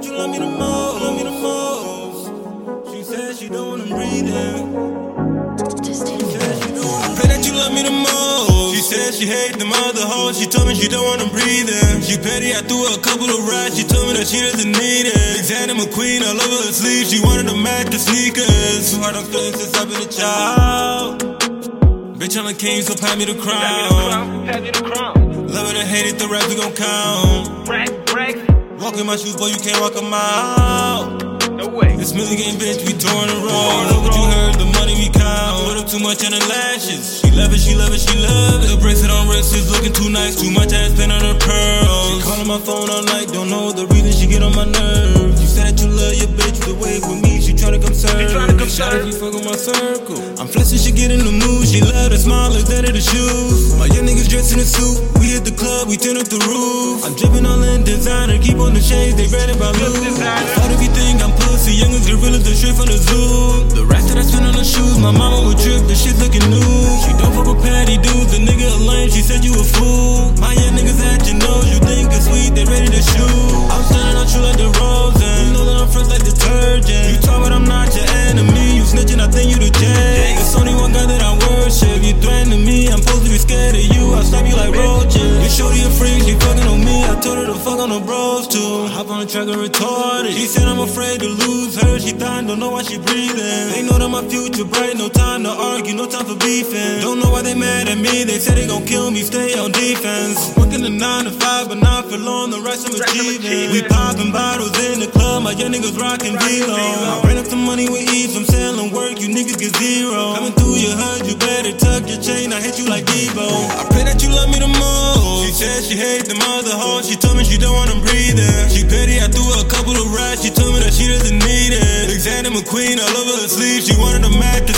that you love me the most, love me the most. She said she don't wanna breathe in. I pray that you love me the most. She said she hate them other hoes. She told me she don't wanna breathe in. She petty, I threw her a couple of rides. She told me that she doesn't need it. Alexander McQueen all over her sleeve. She wanted to match the sneakers. Too hard on feelings since I've been a child. Bitch, I'm a king, so pat me the crown. Love it or hate it, the rap we gon' count. Walk in my shoes, boy, you can't walk a mile. No way. This million game bitch, we touring the road. Look what you heard, the money we count. Put up too much on her lashes. She love it, she love it, she love it. The bracelet on wrist is looking too nice. Too much ass spin on her pearls. She calling my phone all night, don't know the reason she get on my nerves. You said that you love your bitch, the wave with me, she tryna come serve. Shot if you fuck with my circle. I'm flexing, she get in the mood. She love the smile, look down at the shoes. My young niggas dressed in a suit. We hit the club, we turn up the roof. I'm dripping all in designer, keep on the shades, they read about loot. Fuck if you think I'm pussy, youngest gorillas, the straight from the zoo. The racks that I spend on the shoes, my mama would trip, the shit looking new. She don't fuck with patty dudes, the nigga a lame, she said you a fool. My young niggas at your nose, you think it's sweet, they ready to shoot. I'm standing on you like the rose, and you know that I'm fresh like detergent. You talk but I'm not your enemy, you snitching, I think you the jet. It's only one guy that I worship, you threatening me, I'm supposed to be scared of you, I'll slap you like roaches. You shorty a freak, she fucking on me, I told her to fuck on the bros too. Hop on the track and retarded, she said I'm afraid to lose her, she dying, don't know why she breathing. They know that my future bright, no time to argue, no time for beefing. Don't know why they mad at me, they say they gon' kill me, stay on defense. Working the 9 to 5, but not for long, the rest I'm achieving. We popping bottles in the club, my young niggas rockin' V-Lo. I ran up the money with ease, I'm selling work, you niggas get zero. Coming through your hood, you better tuck your chain, I hit you like Debo. I pray that you love me the most. She said she hate them other hoes, she told me she don't wanna breathe in. She petty, I threw her a couple of rides, she told me that she doesn't need it. Alexander McQueen all over her sleeve, she wanted to match the